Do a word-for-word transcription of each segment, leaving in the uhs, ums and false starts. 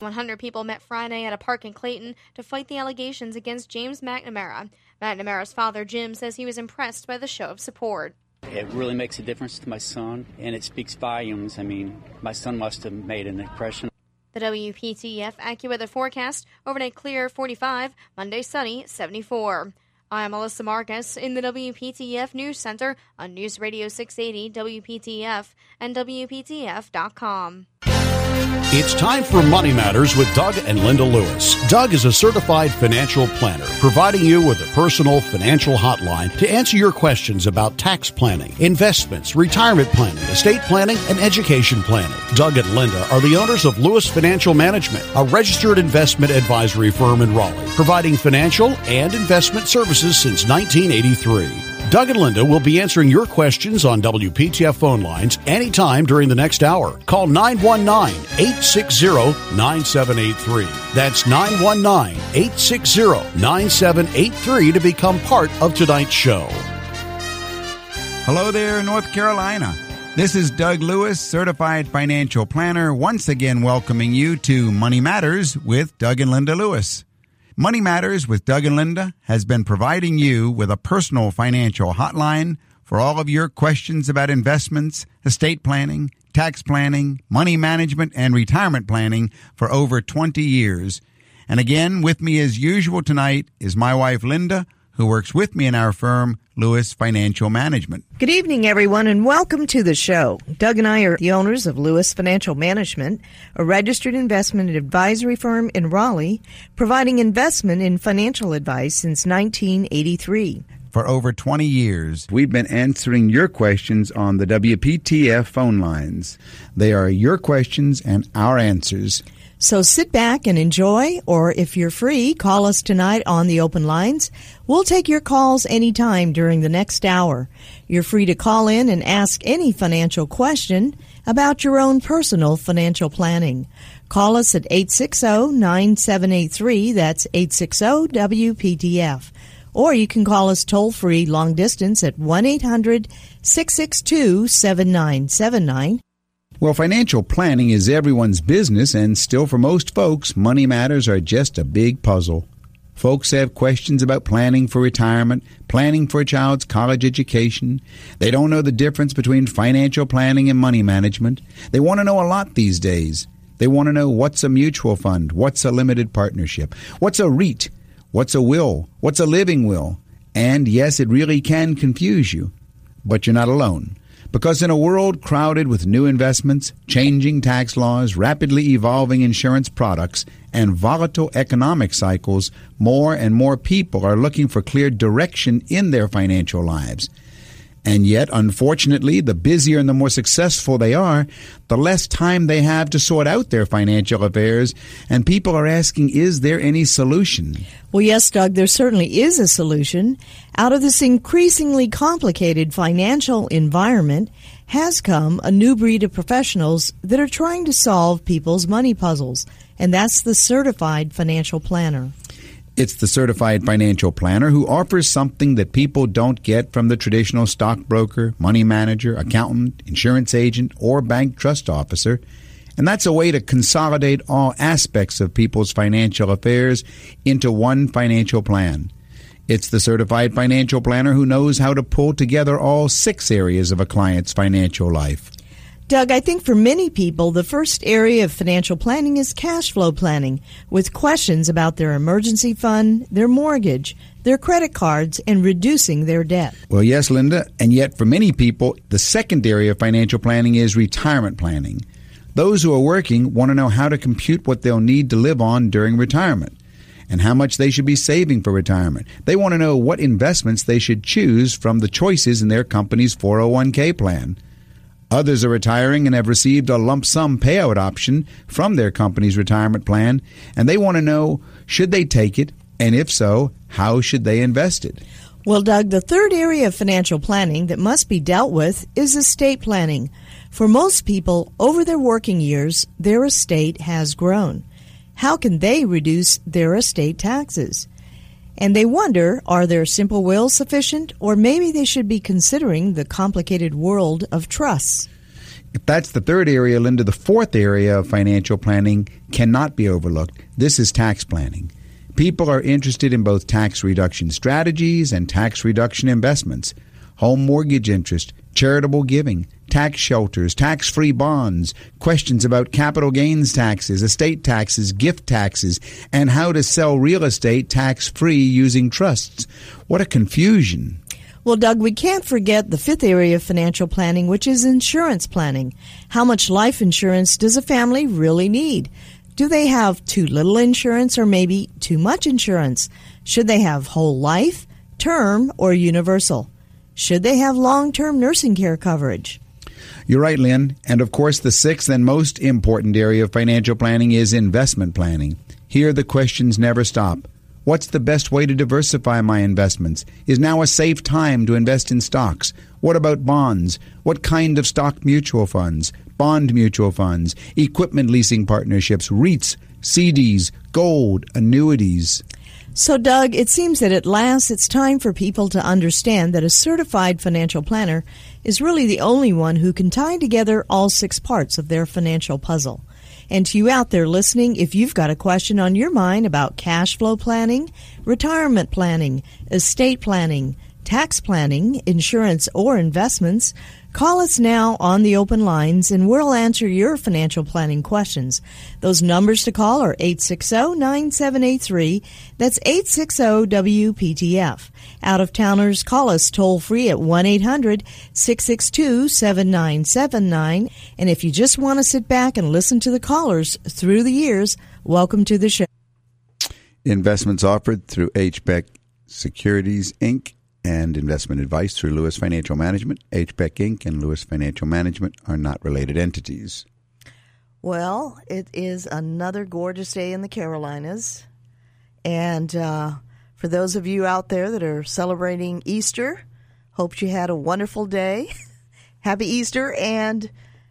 one hundred people met Friday at a park in Clayton to fight the allegations against James McNamara. McNamara's father, Jim, says he was impressed by the show of support. It really makes a difference to my son, and it speaks volumes. I mean, my son must have made an impression. The W P T F AccuWeather forecast: overnight clear, forty-five, Monday sunny, seventy-four. I'm Melissa Marcus in the W P T F News Center on News Radio six eighty W P T F and W P T F dot com. It's time for Money Matters with Doug and Linda Lewis. Doug is a certified financial planner, providing you with a personal financial hotline to answer your questions about tax planning, investments, retirement planning, estate planning, and education planning. Doug and Linda are the owners of Lewis Financial Management, a registered investment advisory firm in Raleigh, providing financial and investment services since nineteen eighty-three. Doug and Linda will be answering your questions on W P T F phone lines anytime during the next hour. Call nine one nine, eight six zero, nine seven eight three. That's nine one nine, eight six zero, nine seven eight three to become part of tonight's show. Hello there, North Carolina. This is Doug Lewis, certified financial planner, once again welcoming you to Money Matters with Doug and Linda Lewis. Money Matters with Doug and Linda has been providing you with a personal financial hotline for all of your questions about investments, estate planning, tax planning, money management, and retirement planning for over twenty years. And again, with me as usual tonight is my wife, Linda, who works with me in our firm, Lewis Financial Management. Good evening, everyone, and welcome to the show. Doug and I are the owners of Lewis Financial Management, a registered investment advisory firm in Raleigh, providing investment and financial advice since nineteen eighty-three. For over twenty years, we've been answering your questions on the W P T F phone lines. They are your questions and our answers. So sit back and enjoy, or if you're free, call us tonight on the open lines. We'll take your calls anytime during the next hour. You're free to call in and ask any financial question about your own personal financial planning. Call us at eight six zero, nine seven eight three. That's eight six zero W P T F. Or you can call us toll-free long distance at one eight hundred, six six two, seven nine seven nine. Well, financial planning is everyone's business, and still for most folks, money matters are just a big puzzle. Folks have questions about planning for retirement, planning for a child's college education. They don't know the difference between financial planning and money management. They want to know a lot these days. They want to know what's a mutual fund, what's a limited partnership, what's a REIT, what's a will, what's a living will. And yes, it really can confuse you, but you're not alone. Because in a world crowded with new investments, changing tax laws, rapidly evolving insurance products, and volatile economic cycles, more and more people are looking for clear direction in their financial lives. And yet, unfortunately, the busier and the more successful they are, the less time they have to sort out their financial affairs, and people are asking, is there any solution? Well, yes, Doug, there certainly is a solution. Out of this increasingly complicated financial environment has come a new breed of professionals that are trying to solve people's money puzzles, and that's the certified financial planner. It's the certified financial planner who offers something that people don't get from the traditional stockbroker, money manager, accountant, insurance agent, or bank trust officer. And that's a way to consolidate all aspects of people's financial affairs into one financial plan. It's the certified financial planner who knows how to pull together all six areas of a client's financial life. Doug, I think for many people, the first area of financial planning is cash flow planning, with questions about their emergency fund, their mortgage, their credit cards, and reducing their debt. Well, yes, Linda, and yet for many people, the second area of financial planning is retirement planning. Those who are working want to know how to compute what they'll need to live on during retirement and how much they should be saving for retirement. They want to know what investments they should choose from the choices in their company's four oh one k plan. Others are retiring and have received a lump sum payout option from their company's retirement plan, and they want to know, should they take it, and if so, how should they invest it? Well, Doug, the third area of financial planning that must be dealt with is estate planning. For most people, over their working years, their estate has grown. How can they reduce their estate taxes? And they wonder, are their simple wills sufficient, or maybe they should be considering the complicated world of trusts? If that's the third area, Linda, the fourth area of financial planning cannot be overlooked. This is tax planning. People are interested in both tax reduction strategies and tax reduction investments, home mortgage interest, charitable giving, tax shelters, tax-free bonds, questions about capital gains taxes, estate taxes, gift taxes, and how to sell real estate tax-free using trusts. What a confusion. Well, Doug, we can't forget the fifth area of financial planning, which is insurance planning. How much life insurance does a family really need? Do they have too little insurance or maybe too much insurance? Should they have whole life, term, or universal? Should they have long-term nursing care coverage? You're right, Lynn. And of course, the sixth and most important area of financial planning is investment planning. Here, the questions never stop. What's the best way to diversify my investments? Is now a safe time to invest in stocks? What about bonds? What kind of stock mutual funds, bond mutual funds, equipment leasing partnerships, REITs, C Ds, gold, annuities? So, Doug, it seems that at last it's time for people to understand that a certified financial planner is really the only one who can tie together all six parts of their financial puzzle. And to you out there listening, if you've got a question on your mind about cash flow planning, retirement planning, estate planning, tax planning, insurance, or investments, call us now on the open lines and we'll answer your financial planning questions. Those numbers to call are eight six zero, nine seven eight three. That's eight six zero W P T F. Out-of-towners, call us toll-free at one eight hundred, six six two, seven nine seven nine. And if you just want to sit back and listen to the callers through the years, welcome to the show. Investments offered through H B E C Securities, Incorporated, and investment advice through Lewis Financial Management. H B E C Incorporated and Lewis Financial Management are not related entities. Well, it is another gorgeous day in the Carolinas. And uh, for those of you out there that are celebrating Easter, hope you had a wonderful day. Happy Easter. And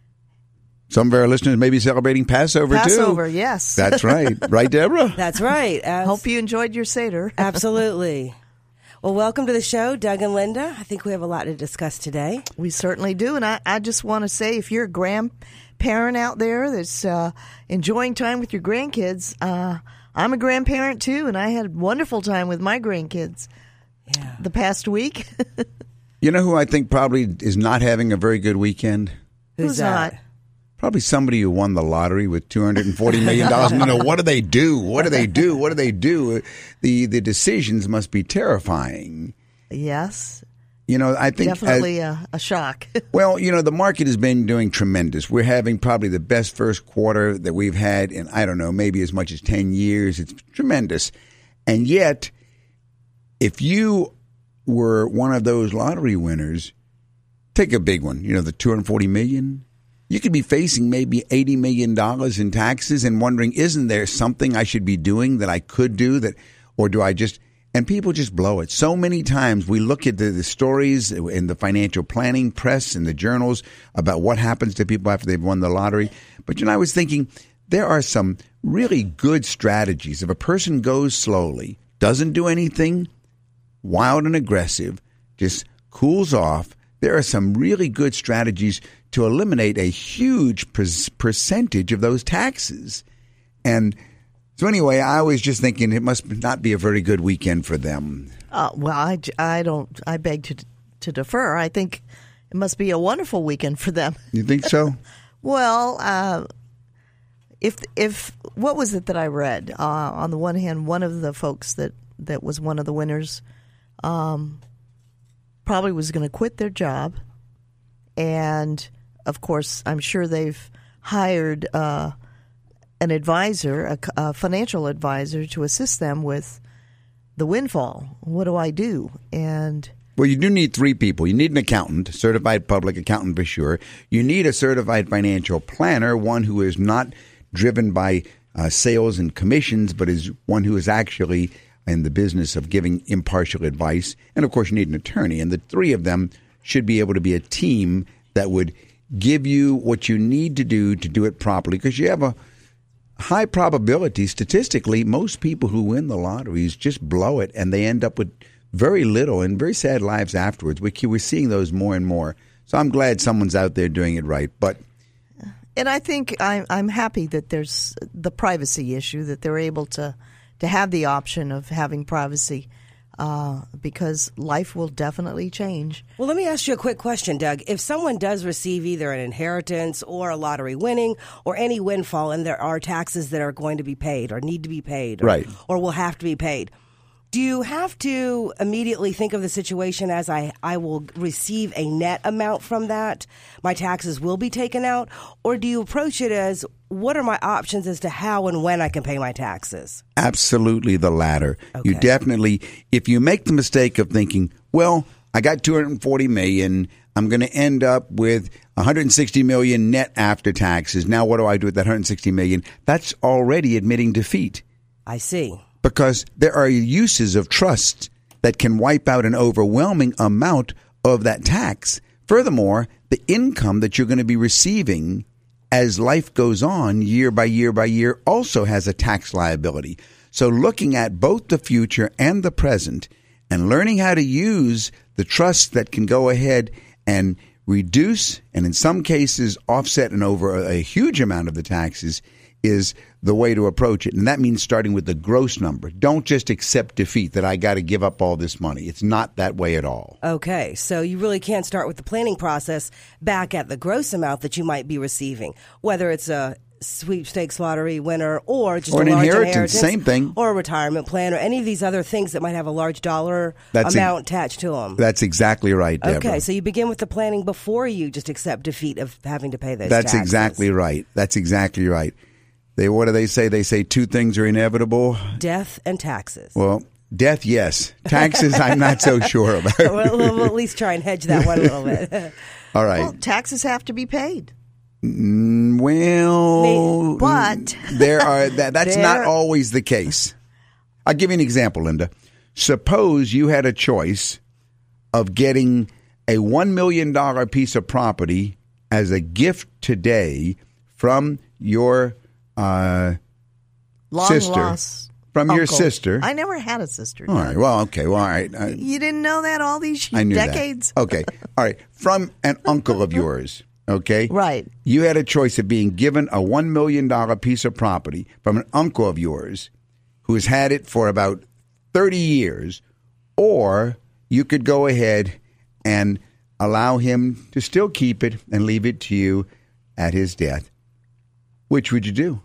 some of our listeners may be celebrating Passover, Passover too. Passover, yes. That's right. Right, Deborah? That's right. As- hope you enjoyed your Seder. Absolutely. Well, welcome to the show, Doug and Linda. I think we have a lot to discuss today. We certainly do. And I, I just want to say, if you're a grandparent out there that's uh, enjoying time with your grandkids, uh, I'm a grandparent too, and I had a wonderful time with my grandkids yeah. the past week. You know who I think probably is not having a very good weekend? Who's, Who's not? Probably somebody who won the lottery with two hundred forty million dollars. You know, what do they do? What do they do? What do they do? The the decisions must be terrifying. Yes. You know, I think definitely as, a, a shock. Well, you know, the market has been doing tremendous. We're having probably the best first quarter that we've had in, I don't know, maybe as much as ten years. It's tremendous. And yet, if you were one of those lottery winners, take a big one, you know, the two hundred forty million dollars. You could be facing maybe eighty million dollars in taxes and wondering, isn't there something I should be doing that I could do that, or do I just, and people just blow it. So many times we look at the, the stories in the financial planning press and the journals about what happens to people after they've won the lottery. But, you know, I was thinking there are some really good strategies. If a person goes slowly, doesn't do anything wild and aggressive, just cools off, there are some really good strategies to eliminate a huge per- percentage of those taxes. And so anyway, I was just thinking it must not be a very good weekend for them. Uh, well, I, I don't, I beg to to defer. I think it must be a wonderful weekend for them. You think so? Well, uh, if, if, what was it that I read? Uh, on the one hand, one of the folks that, that was one of the winners um, probably was going to quit their job. And, of course, I'm sure they've hired uh, an advisor, a, a financial advisor, to assist them with the windfall. What do I do? And well, you do need three people. You need an accountant, a certified public accountant for sure. You need a certified financial planner, one who is not driven by uh, sales and commissions, but is one who is actually in the business of giving impartial advice. And, of course, you need an attorney. And the three of them should be able to be a team that would give you what you need to do to do it properly, because you have a high probability, statistically, most people who win the lotteries just blow it, and they end up with very little and very sad lives afterwards. We, we're seeing those more and more. So I'm glad someone's out there doing it right. But And I think I'm, I'm happy that there's the privacy issue, that they're able to, to have the option of having privacy. Uh, because life will definitely change. Well, let me ask you a quick question, Doug. If someone does receive either an inheritance or a lottery winning or any windfall, and there are taxes that are going to be paid or need to be paid or, right. or will have to be paid, do you have to immediately think of the situation as I, I will receive a net amount from that, my taxes will be taken out, or do you approach it as what are my options as to how and when I can pay my taxes? Absolutely the latter. Okay. You definitely, if you make the mistake of thinking, well, I got two hundred forty million dollars, I'm going to end up with one hundred sixty million dollars net after taxes. Now what do I do with that one hundred sixty million dollars? That's already admitting defeat. I see. Because there are uses of trust that can wipe out an overwhelming amount of that tax. Furthermore, the income that you're going to be receiving as life goes on year by year by year also has a tax liability. So looking at both the future and the present and learning how to use the trust that can go ahead and reduce and in some cases offset and over a huge amount of the taxes is the way to approach it. And that means starting with the gross number. Don't just accept defeat that I got to give up all this money. It's not that way at all. Okay, so you really can't start with the planning process back at the gross amount that you might be receiving, whether it's a sweepstakes lottery winner or just or a an large inheritance, inheritance, same thing, or a retirement plan or any of these other things that might have a large dollar that's amount e- attached to them. That's exactly right, Deborah. Okay, so you begin with the planning before you just accept defeat of having to pay those That's taxes. exactly right. That's exactly right. They what do they say? They say two things are inevitable: death and taxes. Well, death, yes. Taxes, I'm not so sure about. Well, we'll at least try and hedge that one a little bit. All right. Well, taxes have to be paid. Mm, well, but there are that, that's there, not always the case. I'll give you an example, Linda. Suppose you had a choice of getting a one million dollars piece of property as a gift today from your uh, Long sister. Lost from uncle. your sister. I never had a sister. All right. Well, okay. Well, all right. Uh, you didn't know that all these I knew decades? That. Okay. All right. From an uncle of yours. Okay? Right. You had a choice of being given a one million dollars piece of property from an uncle of yours who has had it for about thirty years, or you could go ahead and allow him to still keep it and leave it to you at his death. Which would you do?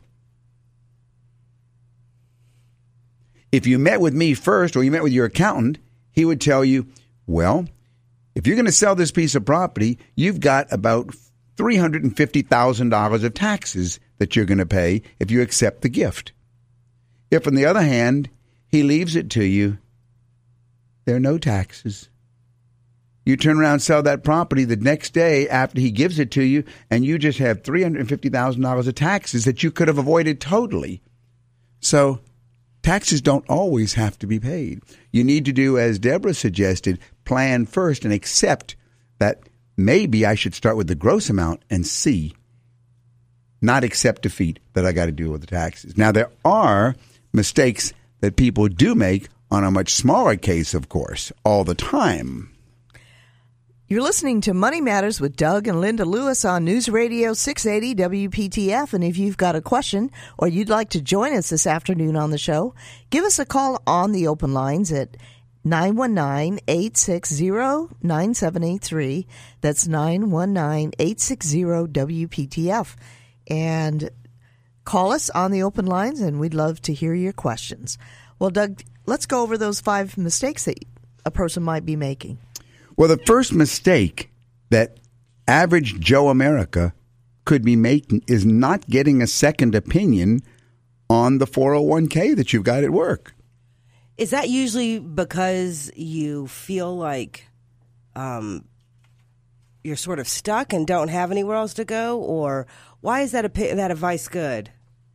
If you met with me first or you met with your accountant, he would tell you, well, if you're going to sell this piece of property, you've got about three hundred fifty thousand dollars of taxes that you're going to pay if you accept the gift. If, on the other hand, he leaves it to you, there are no taxes. You turn around and sell that property the next day after he gives it to you, and you just have three hundred fifty thousand dollars of taxes that you could have avoided totally. So taxes don't always have to be paid. You need to do, as Deborah suggested, plan first and accept that maybe I should start with the gross amount and see, not accept defeat that I got to deal with the taxes. Now, there are mistakes that people do make on a much smaller case, of course, all the time. You're listening to Money Matters with Doug and Linda Lewis on News Radio six eighty W P T F. And if you've got a question or you'd like to join us this afternoon on the show, give us a call on the open lines at nine one nine, eight six zero, nine seven eight three. That's nine one nine, eight six zero, W P T F. And call us on the open lines, and we'd love to hear your questions. Well, Doug, let's go over those five mistakes that a person might be making. Well, the first mistake that average Joe America could be making is not getting a second opinion on the four oh one k that you've got at work. Is that usually because you feel like um, you're sort of stuck and don't have anywhere else to go? Or why is that, a, that advice good?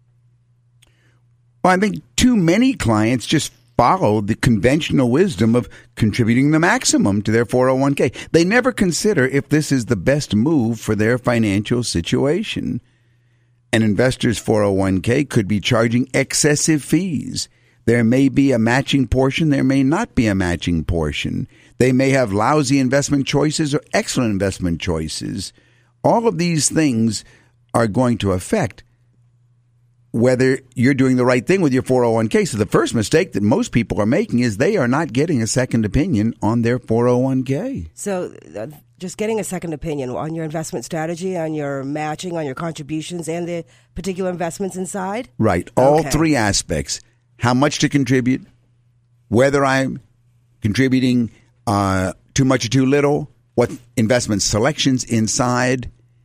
Well, I think too many clients just follow the conventional wisdom of contributing the maximum to their four oh one k. They never consider if this is the best move for their financial situation. An investor's four oh one k could be charging excessive fees. There may be a matching portion. There may not be a matching portion. They may have lousy investment choices or excellent investment choices. All of these things are going to affect whether you're doing the right thing with your four oh one k. So the first mistake that most people are making is they are not getting a second opinion on their four oh one k. So uh, just getting a second opinion on your investment strategy, on your matching, on your contributions, and the particular investments inside? Right. All Okay. three aspects. How much to contribute, whether I'm contributing uh, too much or too little, what investment selections inside,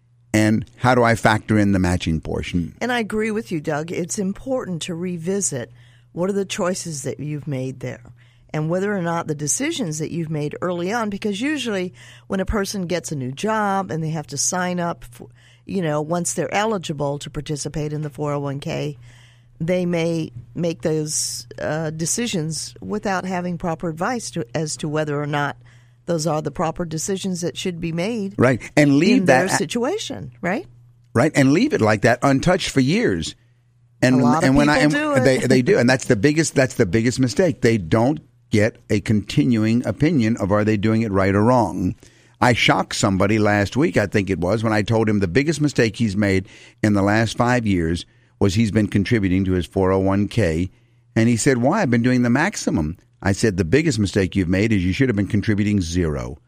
and how do I factor in the matching portion? And I agree with you, Doug. It's important to revisit what are the choices that you've made there and whether or not the decisions that you've made early on, because usually when a person gets a new job and they have to sign up, for, you know, once they're eligible to participate in the four oh one k, they may make those uh, decisions without having proper advice to, as to whether or not those are the proper decisions that should be made. Right. And leave in that their situation, right? Right. And leave it like that untouched for years. And A lot of and when I and people do it. they they do, and that's the biggest that's the biggest mistake. They don't get a continuing opinion of are they doing it right or wrong. I shocked somebody last week, I think it was, when I told him the biggest mistake he's made in the last five years was he's been contributing to his four oh one k. And he said, why? I've been doing the maximum. I said, the biggest mistake you've made is you should have been contributing zero.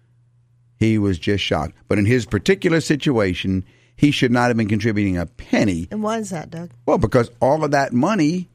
He was just shocked. But in his particular situation, he should not have been contributing a penny. And why is that, Doug? Well, because all of that money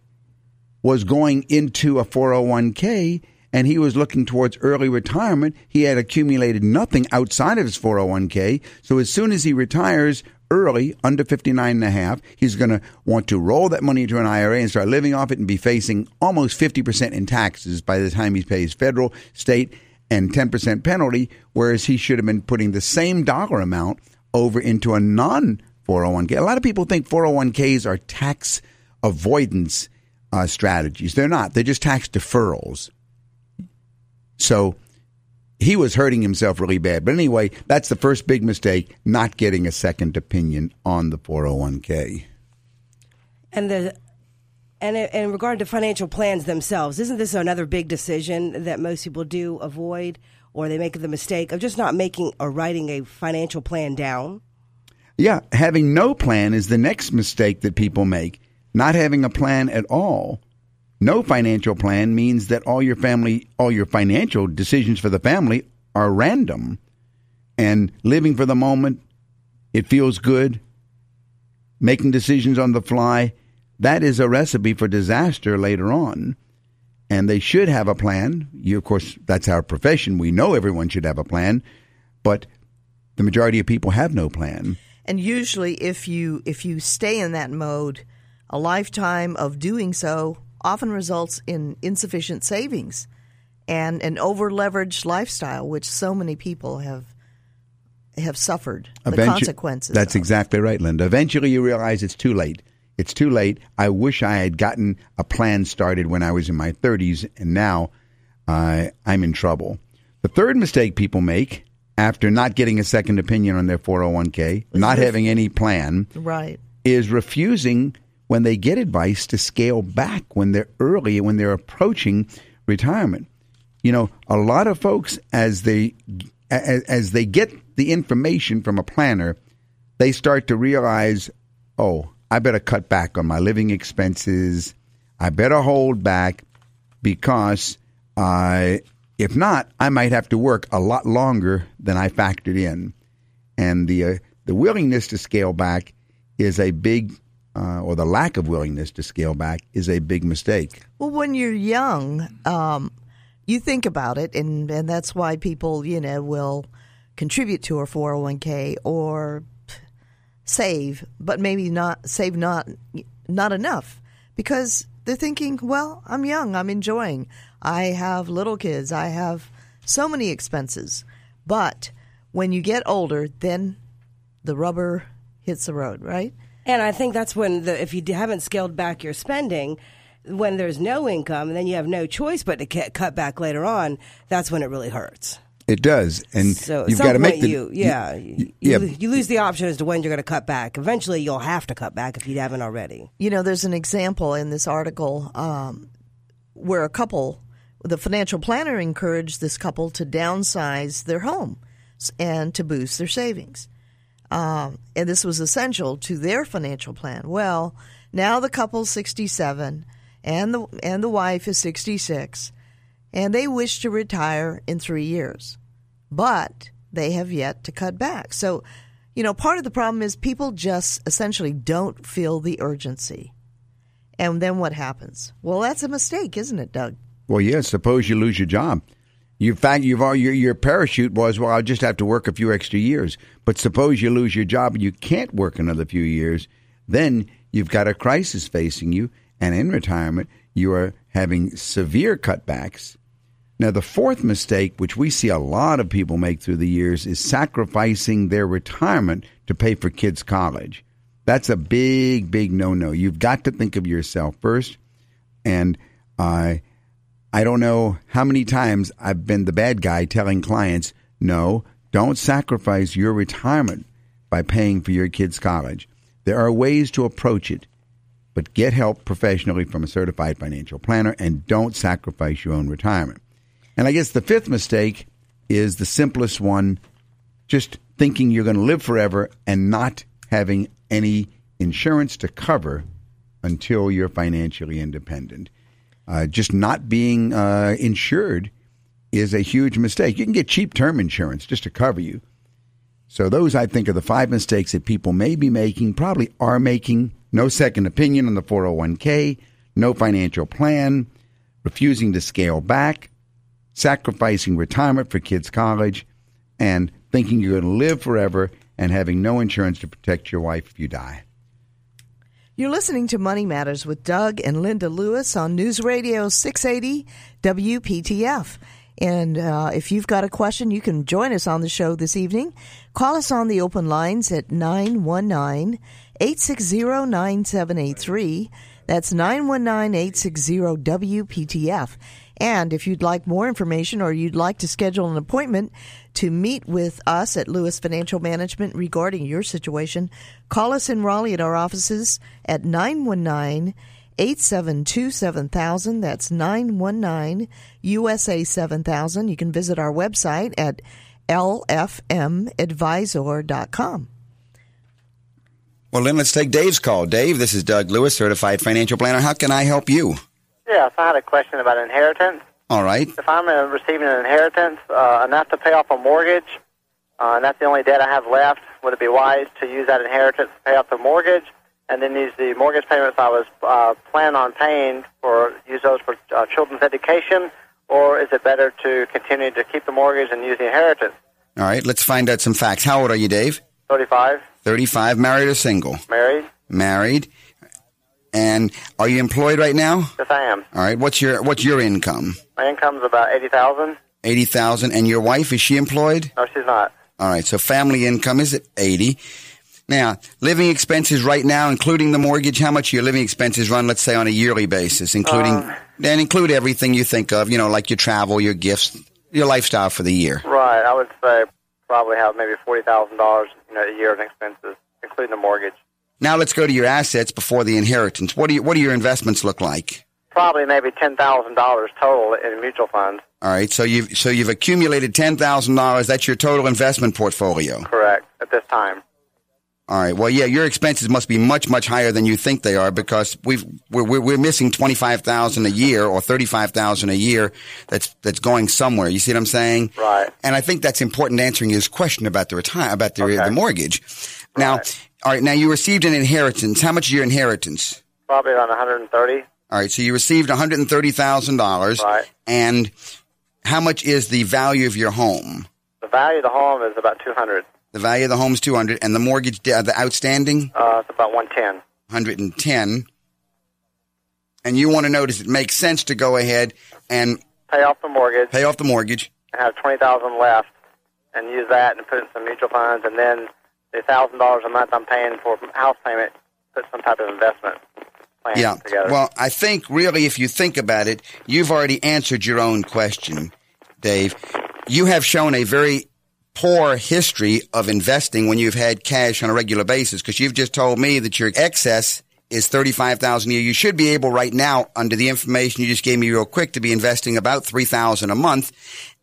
was going into a four oh one k, and he was looking towards early retirement. He had accumulated nothing outside of his four oh one k. So as soon as he retires early, under fifty-nine and a half, he's going to want to roll that money into an I R A and start living off it and be facing almost fifty percent in taxes by the time he pays federal, state, and ten percent penalty, whereas he should have been putting the same dollar amount over into a non four oh one k. A lot of people think four oh one k's are tax avoidance uh, strategies. They're not. They're just tax deferrals. So he was hurting himself really bad. But anyway, that's the first big mistake, not getting a second opinion on the four oh one k. And the and in regard to financial plans themselves, isn't this another big decision that most people do avoid, or they make the mistake of just not making or writing a financial plan down? Yeah, having no plan is the next mistake that people make. Not having a plan at all. No financial plan means that all your family, all your financial decisions for the family are random. And living for the moment, it feels good. Making decisions on the fly, that is a recipe for disaster later on. And they should have a plan. You, of course, that's our profession. We know everyone should have a plan. But the majority of people have no plan. And usually if you if you stay in that mode, a lifetime of doing so often results in insufficient savings and an over-leveraged lifestyle, which so many people have have suffered the Eventu- consequences That's of. exactly right, Linda. Eventually you realize it's too late. It's too late. I wish I had gotten a plan started when I was in my thirties, and now uh, I'm in trouble. The third mistake people make after not getting a second opinion on their four oh one k, not having any plan, Right. is refusing when they get advice to scale back when they're early, when they're approaching retirement. You know, a lot of folks, as they as, as they get the information from a planner, they start to realize, oh, I better cut back on my living expenses. I better hold back because uh, if not, I might have to work a lot longer than I factored in. And the uh, the willingness to scale back is a big Uh, or the lack of willingness to scale back is a big mistake. Well, when you're young, um, you think about it, and, and that's why people, you know, will contribute to a four oh one k or save, but maybe not save not not enough because they're thinking, well, I'm young, I'm enjoying, I have little kids, I have so many expenses. But when you get older, then the rubber hits the road, right? And I think that's when, the, if you haven't scaled back your spending, when there's no income, and then you have no choice but to cut back later on, that's when it really hurts. It does, and so you've got to make the you, yeah, you, you, you, yeah. you lose the option as to when you're going to cut back. Eventually, you'll have to cut back if you haven't already. You know, there's an example in this article um, where a couple, the financial planner encouraged this couple to downsize their home and to boost their savings. um, and this was essential to their financial plan. Well, now the couple's sixty-seven, and the and the wife is sixty-six, and they wish to retire in three years, but they have yet to cut back. So, you know, part of the problem is people just essentially don't feel the urgency. And then what happens? Well, that's a mistake, isn't it, Doug? Well, yeah, suppose you lose your job. You fact, you've all, your, your parachute was, well, I'll just have to work a few extra years. But suppose you lose your job and you can't work another few years. Then you've got a crisis facing you. And in retirement, you are having severe cutbacks. Now, the fourth mistake, which we see a lot of people make through the years, is sacrificing their retirement to pay for kids' college. That's a big, big no-no. You've got to think of yourself first. And I, I don't know how many times I've been the bad guy telling clients, no, don't sacrifice your retirement by paying for your kids' college. There are ways to approach it, but get help professionally from a certified financial planner and don't sacrifice your own retirement. And I guess the fifth mistake is the simplest one, just thinking you're going to live forever and not having any insurance to cover until you're financially independent. Uh, just not being uh, insured is a huge mistake. You can get cheap term insurance just to cover you. So those, I think, are the five mistakes that people may be making, probably are making. No second opinion on the four oh one k, no financial plan, refusing to scale back, sacrificing retirement for kids' college, and thinking you're going to live forever and having no insurance to protect your wife if you die. You're listening to Money Matters with Doug and Linda Lewis on News Radio six eighty W P T F. And uh, if you've got a question, you can join us on the show this evening. Call us on the open lines at nine one nine, eight six zero, nine seven eight three. That's nine one nine, eight six zero, W P T F. And if you'd like more information or you'd like to schedule an appointment to meet with us at Lewis Financial Management regarding your situation, call us in Raleigh at our offices at nine one nine, eight seven two, seven thousand. That's nine one nine, U S A seven thousand. You can visit our website at L F M advisor dot com. Well, then let's take Dave's call. Dave, this is Doug Lewis, Certified Financial Planner. How can I help you? Yes, I had a question about inheritance. All right. If I'm uh, receiving an inheritance, uh, enough to pay off a mortgage, uh, and that's the only debt I have left, would it be wise to use that inheritance to pay off the mortgage, and then use the mortgage payments I was uh, planning on paying for, use those for uh, children's education, or is it better to continue to keep the mortgage and use the inheritance? All right, let's find out some facts. How old are you, Dave? thirty-five. thirty-five, married or single? Married. Married. And are you employed right now? Yes, I am. All right, what's your what's your income? My income's about eighty thousand dollars. eighty thousand dollars. And your wife, is she employed? No, she's not. All right, so family income is at eighty. Now, living expenses right now, including the mortgage, how much your living expenses run, let's say, on a yearly basis, including, um, and include everything you think of, you know, like your travel, your gifts, your lifestyle for the year? Right, I would say probably have maybe forty thousand dollars, you know, a year in expenses, including the mortgage. Now let's go to your assets before the inheritance. What do you, what do your investments look like? Probably maybe ten thousand dollars total in mutual funds. All right, so you've so you've accumulated ten thousand dollars. That's your total investment portfolio. Correct, at this time. All right. Well, yeah, your expenses must be much, much higher than you think they are, because we've we're we're missing twenty five thousand a year or thirty five thousand a year. That's that's going somewhere. You see what I'm saying? Right. And I think that's important, answering his question about the retire about the, okay. the mortgage. Now, right. all right. Now you received an inheritance. How much is your inheritance? Probably around one hundred thirty. All right. So you received one hundred thirty thousand dollars. Right. And how much is the value of your home? The value of the home is about two hundred. The value of the home is two hundred, and the mortgage, uh, the outstanding? Uh, it's about one ten. one hundred ten. And you want to know, does it make sense to go ahead and pay off the mortgage? Pay off the mortgage. And have twenty thousand dollars left, and use that and put it in some mutual funds, and then the one thousand dollars a month I'm paying for house payment, put some type of investment plan yeah. together. Well, I think really, if you think about it, you've already answered your own question, Dave. You have shown a very poor history of investing when you've had cash on a regular basis, because you've just told me that your excess is thirty-five thousand dollars a year. You should be able right now, under the information you just gave me real quick, to be investing about three thousand dollars a month.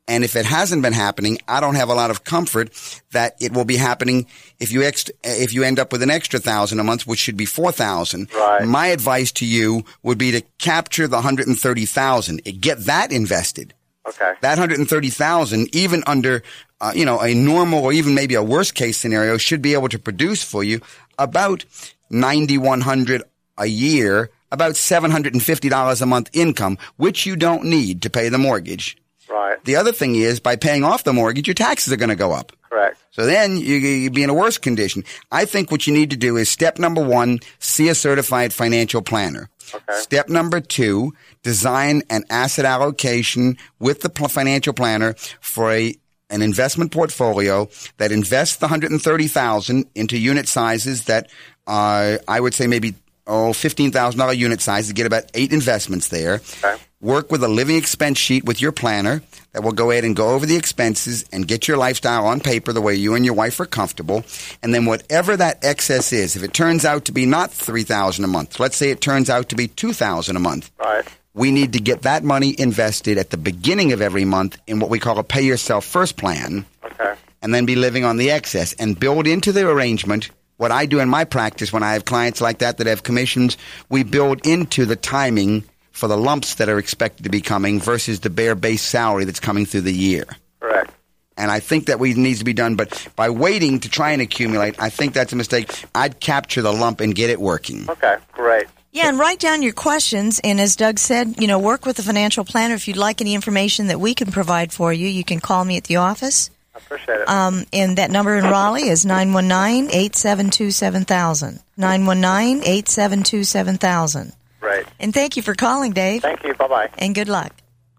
And if it hasn't been happening, I don't have a lot of comfort that it will be happening if you ex- if you end up with an extra thousand a month, which should be four thousand. Right. My advice to you would be to capture the one hundred thirty thousand. Get that invested. Okay. That one hundred thirty thousand, even under uh, you know a normal or even maybe a worst case scenario, should be able to produce for you about ninety-one hundred a year, about seven hundred fifty dollars a month income, which you don't need to pay the mortgage. Right. The other thing is, by paying off the mortgage, your taxes are going to go up. Correct. So then you, you'd be in a worse condition. I think what you need to do is step number one, see a certified financial planner. Okay. Step number two, design an asset allocation with the pl- financial planner for a an investment portfolio that invests the one hundred thirty thousand dollars into unit sizes that uh, I would say maybe oh fifteen thousand dollars unit size to get about eight investments there. Okay. Work with a living expense sheet with your planner that will go ahead and go over the expenses and get your lifestyle on paper the way you and your wife are comfortable. And then whatever that excess is, if it turns out to be not three thousand dollars a month, let's say it turns out to be two thousand dollars a month. Right. We need to get that money invested at the beginning of every month in what we call a pay yourself first plan. Okay. And then be living on the excess and build into the arrangement. What I do in my practice when I have clients like that that have commissions, we build into the timing for the lumps that are expected to be coming versus the bare base salary that's coming through the year. Correct. And I think that we needs to be done, but by waiting to try and accumulate, I think that's a mistake. I'd capture the lump and get it working. Okay, great. Yeah, and write down your questions. And as Doug said, you know, work with a financial planner. If you'd like any information that we can provide for you, you can call me at the office. I appreciate it. Um, and that number in Raleigh is nine one nine, eight seven two, seven thousand. nine one nine, eight seven two, seven thousand. Right. And thank you for calling, Dave. Thank you. Bye-bye. And good luck.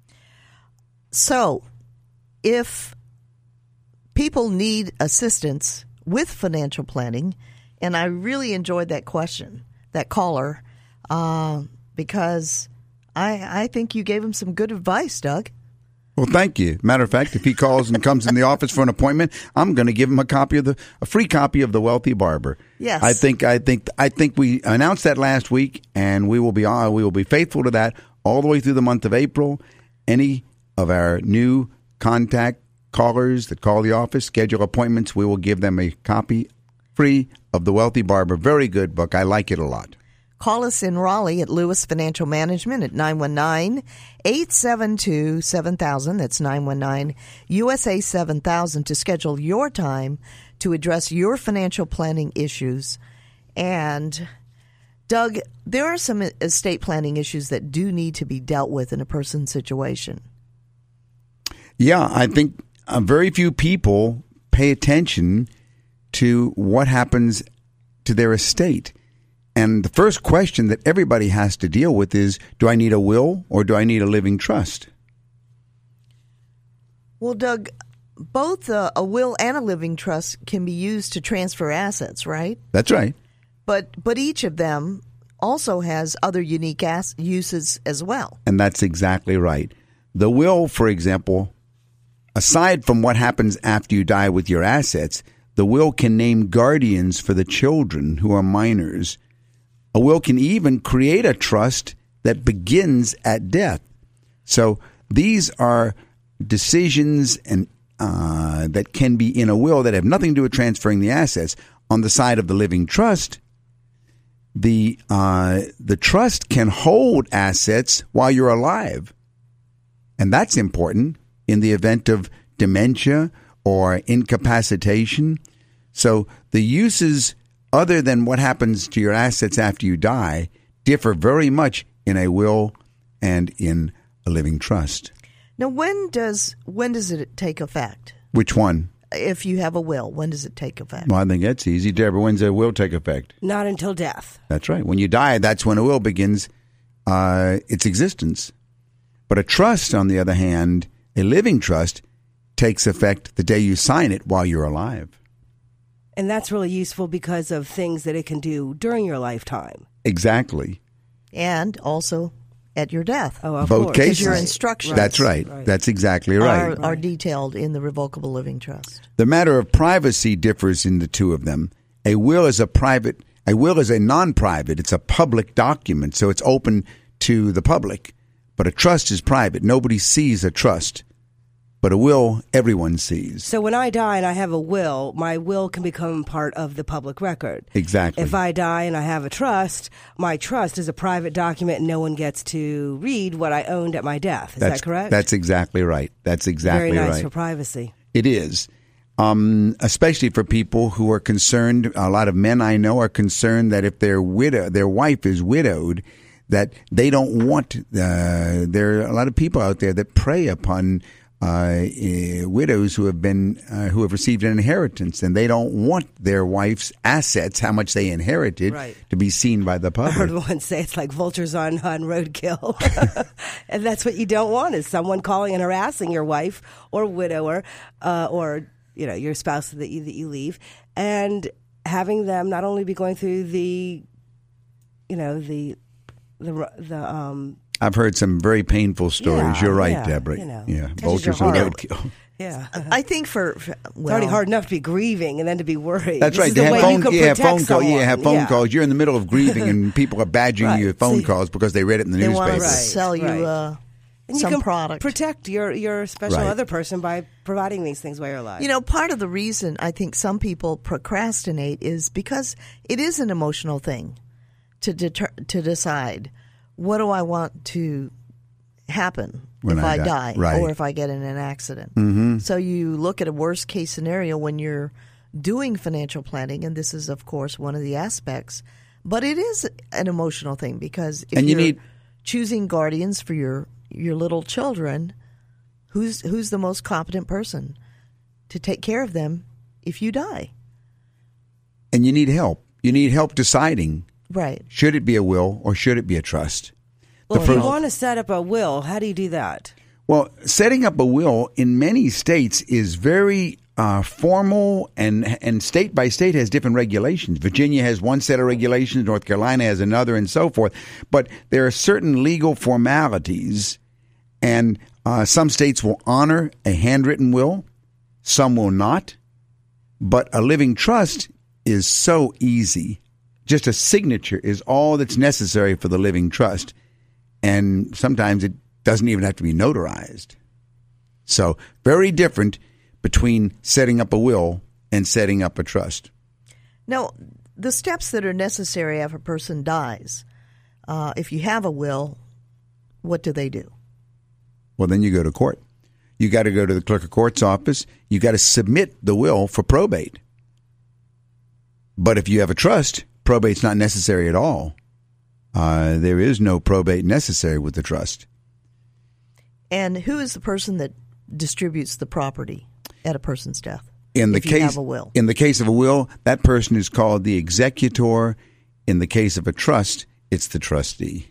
So, if people need assistance with financial planning, and I really enjoyed that question, that caller, uh, because I, I think you gave him some good advice, Doug. Well, thank you. Matter of fact, if he calls and comes in the office for an appointment, I'm going to give him a copy of the a free copy of The Wealthy Barber. Yes, I think I think I think we announced that last week, and we will be uh, we will be faithful to that all the way through the month of April. Any of our new contact callers that call the office, schedule appointments, we will give them a copy free of The Wealthy Barber. Very good book. I like it a lot. Call us in Raleigh at Lewis Financial Management at nine one nine, eight seven two, seven thousand. That's nine one nine, U S A seven thousand to schedule your time to address your financial planning issues. And, Doug, there are some estate planning issues that do need to be dealt with in a person's situation. Yeah, I think uh, very few people pay attention to what happens to their estate. And the first question that everybody has to deal with is, do I need a will or do I need a living trust? Well, Doug, both a, a will and a living trust can be used to transfer assets, right? That's right. But but each of them also has other unique as- uses as well. And that's exactly right. The will, for example, aside from what happens after you die with your assets, the will can name guardians for the children who are minors. A will can even create a trust that begins at death. So these are decisions and uh, that can be in a will that have nothing to do with transferring the assets. On the side of the living trust, the uh, the trust can hold assets while you're alive. And that's important in the event of dementia or incapacitation. So the uses other than what happens to your assets after you die differ very much in a will and in a living trust. Now, when does when does it take effect? Which one? If you have a will, when does it take effect? Well, I think that's easy. Deborah, when's a will take effect? Not until death. That's right. When you die, that's when a will begins uh, its existence. But a trust, on the other hand, a living trust, takes effect the day you sign it while you're alive. And that's really useful because of things that it can do during your lifetime. Exactly. And also at your death. Oh, of Both course. cases. Your instructions. That's right. Right. That's exactly right. Are, are detailed in the revocable living trust. The matter of privacy differs in the two of them. A will is a private, a will is a non-private. It's a public document, so it's open to the public. But a trust is private. Nobody sees a trust. But a will, everyone sees. So when I die and I have a will, my will can become part of the public record. Exactly. If I die and I have a trust, my trust is a private document and no one gets to read what I owned at my death. Is that's, that correct? That's exactly right. That's exactly right. Very nice right. for privacy. It is. Um, especially for people who are concerned. A lot of men I know are concerned that if their widow, their wife is widowed, that they don't want, uh, there are a lot of people out there that prey upon Uh, uh, widows who have been uh, who have received an inheritance, and they don't want their wife's assets, how much they inherited, right. to be seen by the public. I heard one say it's like vultures on, on roadkill, and that's what you don't want is someone calling and harassing your wife or widower uh, or you know your spouse that you that you leave, and having them not only be going through the you know the the the um. I've heard some very painful stories. Yeah, You're right, yeah, Deborah. You know, yeah, touches vultures your on heart. roadkill. Yeah, I think for, for well, it's already hard enough to be grieving and then to be worried. That's This right. is They the have way phone, you can yeah, protect phone call, someone. yeah, have phone Yeah. calls. You're in the middle of grieving, and people are badgering Right. you with phone See, calls because they read it in the they newspaper. want to Right, sell you right. uh, And you some can product. protect your, your special Right. other person by providing these things while you're alive. You know, part of the reason I think some people procrastinate is because it is an emotional thing to deter, to decide what do I want to happen When if I I, die. die, Right. or if I get in an accident. Mm-hmm. So you look at a worst case scenario when you're doing financial planning, and this is, of course, one of the aspects. But it is an emotional thing because if And you you're need- choosing guardians for your, your little children, who's who's the most competent person to take care of them if you die? And you need help. You need help deciding, Right. should it be a will or should it be a trust? well, the if you first- want to set up a will, how do you do that? Well, setting up a will in many states is very uh, formal, and and state by state has different regulations. Virginia has one set of regulations, North Carolina has another, and so forth. But there are certain legal formalities, and uh, some states will honor a handwritten will, some will not. But a living trust is so easy. Just a signature is all that's necessary for the living trust. And sometimes it doesn't even have to be notarized. So very different between setting up a will and setting up a trust. Now, the steps that are necessary if a person dies, uh, if you have a will, what do they do? Well, then you go to court. You got to go to the clerk of court's office. You got to submit the will for probate. But if you have a trust, probate's not necessary at all. Uh, there is no probate necessary with the trust. And who is the person that distributes the property at a person's death? In the if you case have a will. in the case of a will, that person is called the executor. In the case of a trust, it's the trustee.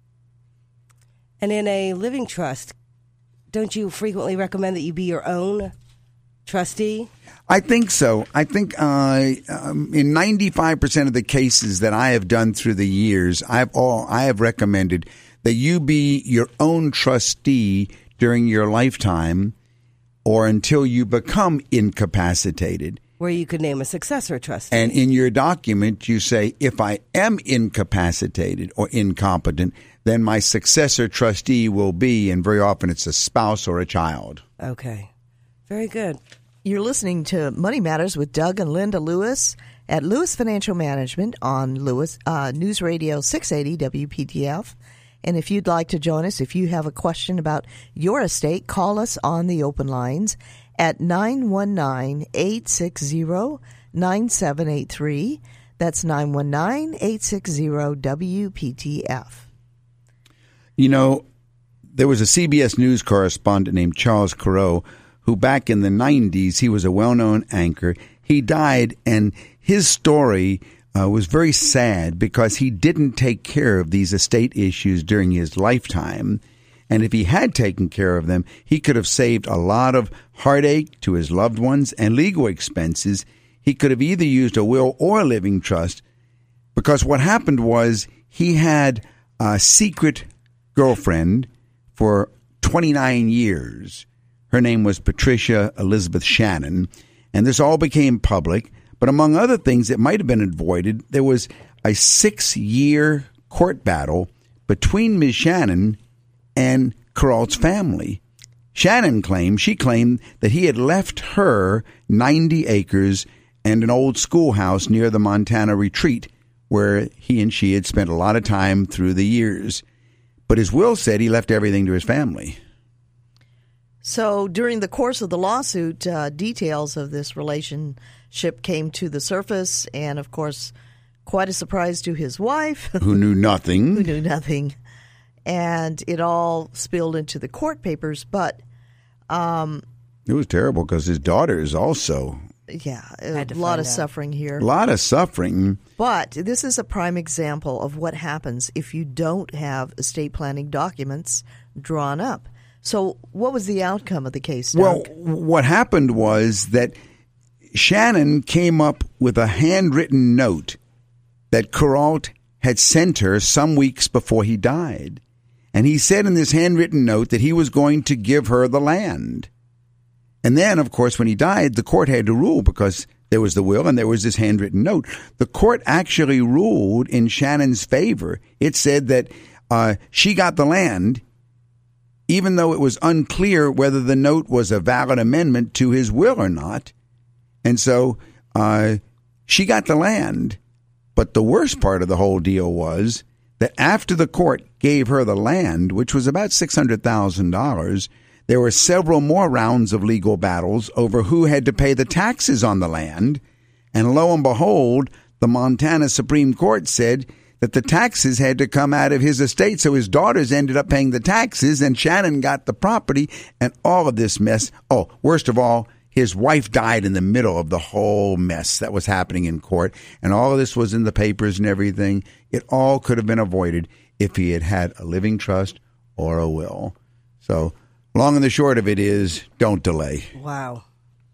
And in a living trust, don't you frequently recommend that you be your own trustee? I think so. I think uh, um, in ninety-five percent of the cases that I have done through the years, I've all I have recommended that you be your own trustee during your lifetime or until you become incapacitated. Where you could name a successor trustee. And in your document, you say, if I am incapacitated or incompetent, then my successor trustee will be, and very often it's a spouse or a child. Okay. Very good. You're listening to Money Matters with Doug and Linda Lewis at Lewis Financial Management on Lewis uh, News Radio six eighty W P T F. And if you'd like to join us, if you have a question about your estate, call us on the open lines at nine one nine, eight six zero, nine seven eight three. That's nine one nine, eight six zero, W P T F. You know, there was a C B S News correspondent named Charles Correau who back in the nineties, he was a well-known anchor. He died, and his story uh, was very sad because he didn't take care of these estate issues during his lifetime. And if he had taken care of them, he could have saved a lot of heartache to his loved ones and legal expenses. He could have either used a will or a living trust, because what happened was he had a secret girlfriend for twenty-nine years. Her name was Patricia Elizabeth Shannon, and this all became public. But among other things that might have been avoided, there was a six-year court battle between Miz Shannon and Corral's family. Shannon claimed, she claimed that he had left her ninety acres and an old schoolhouse near the Montana retreat where he and she had spent a lot of time through the years. But his will said he left everything to his family. So during the course of the lawsuit, uh, details of this relationship came to the surface, and of course, quite a surprise to his wife. Who knew nothing. Who knew nothing. And it all spilled into the court papers, but... Um, it was terrible because his daughters also... Yeah, a lot of out. suffering here. A lot of suffering. But this is a prime example of what happens if you don't have estate planning documents drawn up. So what was the outcome of the case, Doug? Well, what happened was that Shannon came up with a handwritten note that Kuralt had sent her some weeks before he died. And he said in this handwritten note that he was going to give her the land. And then, of course, when he died, the court had to rule because there was the will and there was this handwritten note. The court actually ruled in Shannon's favor. It said that uh, she got the land, even though it was unclear whether the note was a valid amendment to his will or not. And so uh, she got the land. But the worst part of the whole deal was that after the court gave her the land, which was about six hundred thousand dollars, there were several more rounds of legal battles over who had to pay the taxes on the land. And lo and behold, the Montana Supreme Court said that the taxes had to come out of his estate. So his daughters ended up paying the taxes and Shannon got the property and all of this mess. Oh, worst of all, his wife died in the middle of the whole mess that was happening in court. And all of this was in the papers and everything. It all could have been avoided if he had had a living trust or a will. So long and the short of it is, don't delay. Wow.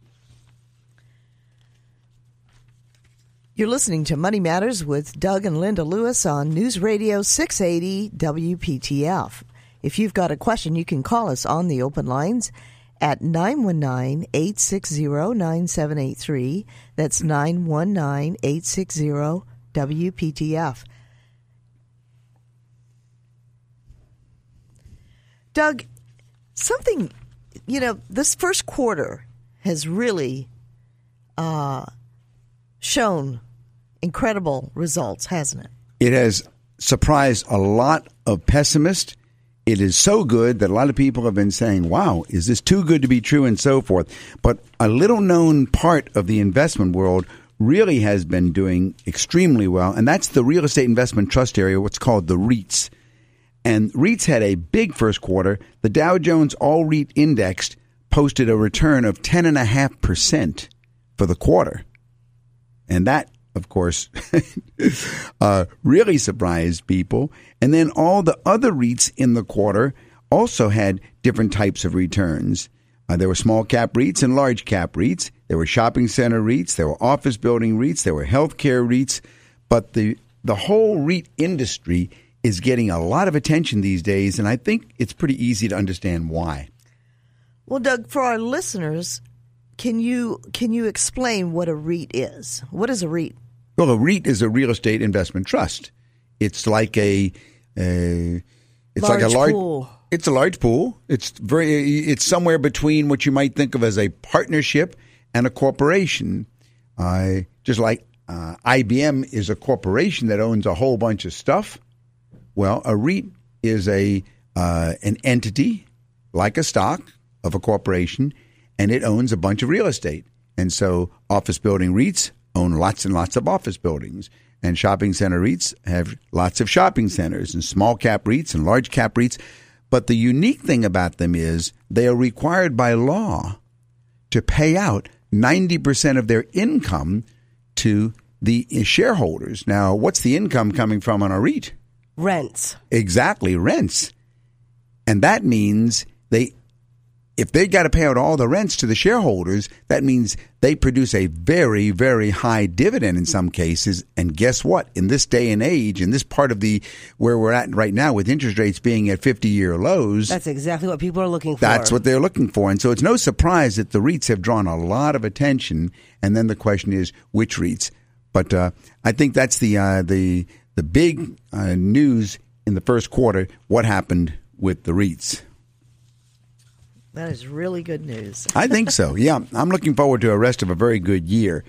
You're listening to Money Matters with Doug and Linda Lewis on News Radio six eighty W P T F. If you've got a question, you can call us on the open lines at nine one nine, eight six zero, nine seven eight three. That's nine one nine, eight six zero, W P T F. Doug, something, you know, this first quarter has really uh, shown incredible results, hasn't it? It has surprised a lot of pessimists. It is so good that a lot of people have been saying, wow, is this too good to be true and so forth. But a little known part of the investment world really has been doing extremely well, and that's the real estate investment trust area, what's called the REITs. And REITs had a big first quarter. The Dow Jones All REIT Index posted a return of ten point five percent for the quarter. And that, of course, uh, really surprised people. And then all the other REITs in the quarter also had different types of returns. Uh, there were small cap REITs and large cap REITs. There were shopping center REITs. There were office building REITs. There were healthcare REITs. But the the whole REIT industry is getting a lot of attention these days, and I think it's pretty easy to understand why. Well, Doug, for our listeners, can you can you explain what a REIT is? What is a REIT? Well, a REIT is a real estate investment trust. It's like a, a it's large like a large pool. It's a large pool. It's very it's somewhere between what you might think of as a partnership and a corporation. Uh, just like uh, I B M is a corporation that owns a whole bunch of stuff. Well, a REIT is a uh, an entity like a stock of a corporation, and it owns a bunch of real estate. And so office building REITs own lots and lots of office buildings, and shopping center REITs have lots of shopping centers, and small cap REITs and large cap REITs. But the unique thing about them is they are required by law to pay out ninety percent of their income to the shareholders. Now, what's the income coming from on a REIT? Rents. Exactly, rents. And that means they, if they got to pay out all the rents to the shareholders, that means they produce a very, very high dividend in some cases. And guess what? In this day and age, in this part of the, where we're at right now with interest rates being at fifty-year lows. That's exactly what people are looking for. That's what they're looking for. And so it's no surprise that the REITs have drawn a lot of attention. And then the question is, which REITs? But uh, I think that's the uh, the the big uh, news in the first quarter, what happened with the REITs. That is really good news. I think so. Yeah, I'm looking forward to the rest of a very good year.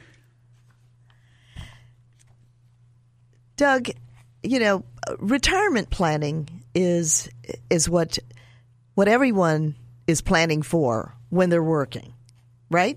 Doug, you know, retirement planning is is what what everyone is planning for when they're working, right?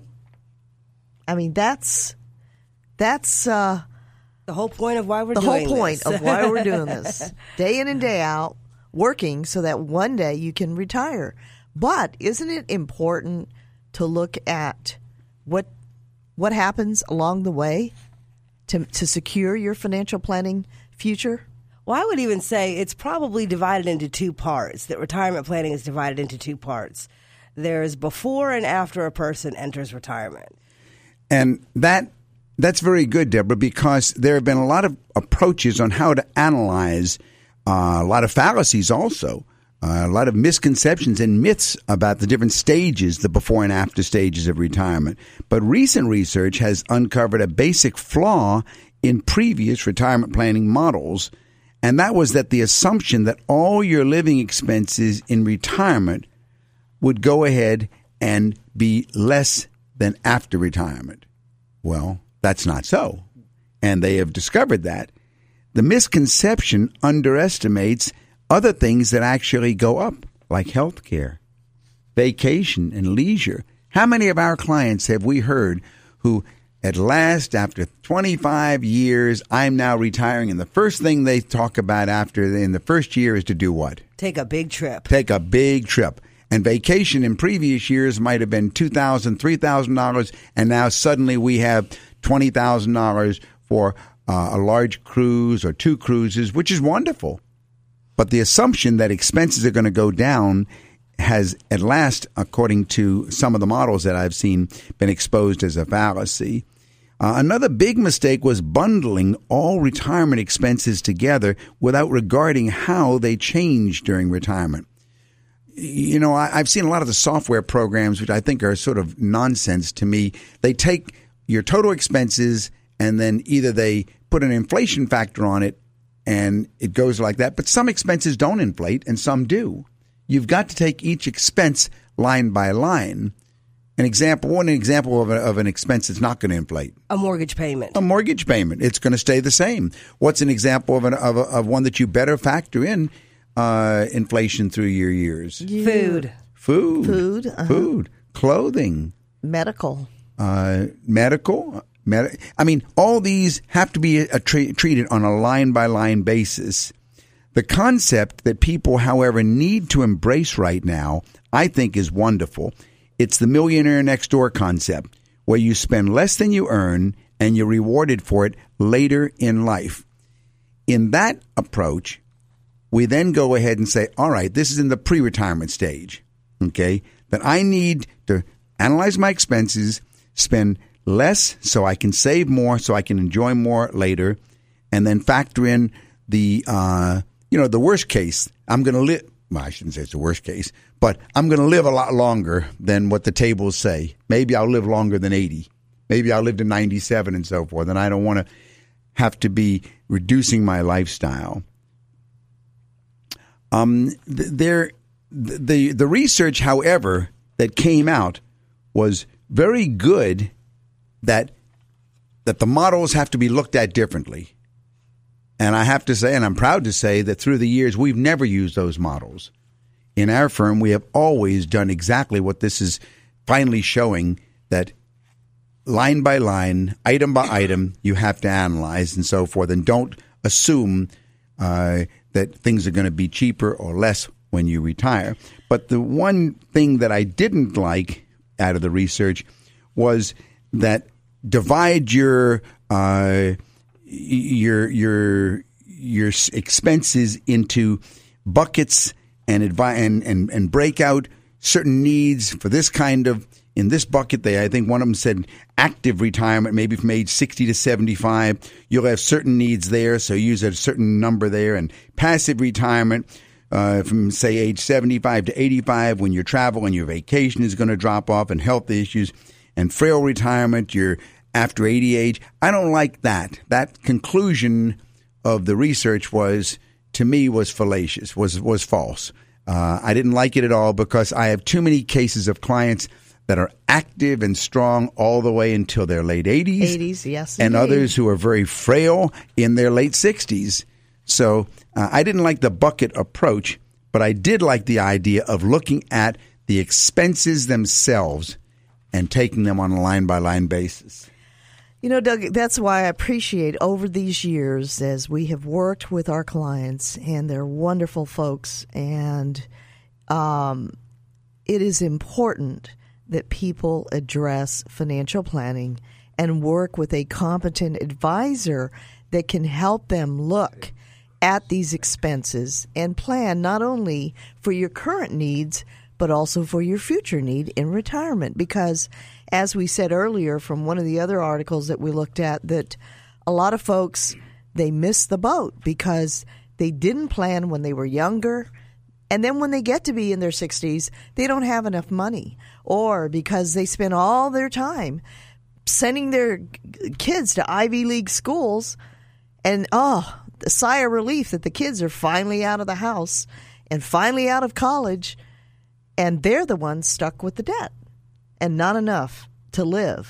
I mean, that's that's uh, the whole point of why we're the doing whole point this. of why we're doing this, day in and day out, working so that one day you can retire. But isn't it important to look at what what happens along the way to to secure your financial planning future? Well, I would even say it's probably divided into two parts, that retirement planning is divided into two parts. There's before and after a person enters retirement. And that that's very good, Deborah, because there have been a lot of approaches on how to analyze uh, a lot of fallacies also. Uh, a lot of misconceptions and myths about the different stages, the before and after stages of retirement. But recent research has uncovered a basic flaw in previous retirement planning models, and that was that the assumption that all your living expenses in retirement would go ahead and be less than after retirement. Well, that's not so, and they have discovered that. The misconception underestimates other things that actually go up, like health care, vacation, and leisure. How many of our clients have we heard who, at last, after twenty-five years, I'm now retiring, and the first thing they talk about after in the first year is to do what? Take a big trip. Take a big trip. And vacation in previous years might have been two thousand dollars, three thousand dollars, and now suddenly we have twenty thousand dollars for uh, a large cruise or two cruises, which is wonderful. But the assumption that expenses are going to go down has, at last, according to some of the models that I've seen, been exposed as a fallacy. Uh, another big mistake was bundling all retirement expenses together without regarding how they change during retirement. You know, I, I've seen a lot of the software programs, which I think are sort of nonsense to me. They take your total expenses and then either they put an inflation factor on it, and it goes like that. But some expenses don't inflate and some do. You've got to take each expense line by line. An example, one example of, a, of an expense that's not going to inflate. A mortgage payment. A mortgage payment. It's going to stay the same. What's an example of, an, of, a, of one that you better factor in uh, inflation through your years? Food. Food. Food. Uh-huh. Food. Clothing. Medical. Uh, medical. I mean, all these have to be a tra- treated on a line-by-line basis. The concept that people, however, need to embrace right now, I think, is wonderful. It's the millionaire next door concept, where you spend less than you earn and you're rewarded for it later in life. In that approach, we then go ahead and say, all right, this is in the pre-retirement stage, okay, that I need to analyze my expenses, spend less so I can save more, so I can enjoy more later, and then factor in the, uh, you know, the worst case. I'm going to live, well, I shouldn't say it's the worst case, but I'm going to live a lot longer than what the tables say. Maybe I'll live longer than eighty. Maybe I'll live to ninety-seven and so forth, and I don't want to have to be reducing my lifestyle. Um, there, the, the research, however, that came out was very good. That that the models have to be looked at differently. And I have to say, and I'm proud to say, that through the years, we've never used those models. In our firm, we have always done exactly what this is finally showing, that line by line, item by item, you have to analyze and so forth. And don't assume uh, that things are going to be cheaper or less when you retire. But the one thing that I didn't like out of the research was that divide your uh, your your your expenses into buckets and advi- and, and and break out certain needs for this kind of in this bucket. They I think one of them said active retirement, maybe from age sixty to seventy-five. You'll have certain needs there, so use a certain number there. And passive retirement uh, from say age seventy-five to eighty-five, when your travel and your vacation is going to drop off, and health issues. And frail retirement, you're after eighty age. I don't like that. That conclusion of the research was, to me, was fallacious, was was false. Uh, I didn't like it at all because I have too many cases of clients that are active and strong all the way until their late eighties. eighties, yes. And indeed. others who are very frail in their late sixties. So uh, I didn't like the bucket approach, but I did like the idea of looking at the expenses themselves and taking them on a line-by-line basis. You know, Doug, that's why I appreciate over these years as we have worked with our clients, and they're wonderful folks, and um, it is important that people address financial planning and work with a competent advisor that can help them look at these expenses and plan not only for your current needs, but also for your future need in retirement. Because, as we said earlier from one of the other articles that we looked at, that a lot of folks, they miss the boat because they didn't plan when they were younger. And then when they get to be in their sixties, they don't have enough money. Or because they spend all their time sending their kids to Ivy League schools, and, oh, the sigh of relief that the kids are finally out of the house and finally out of college, and they're the ones stuck with the debt and not enough to live,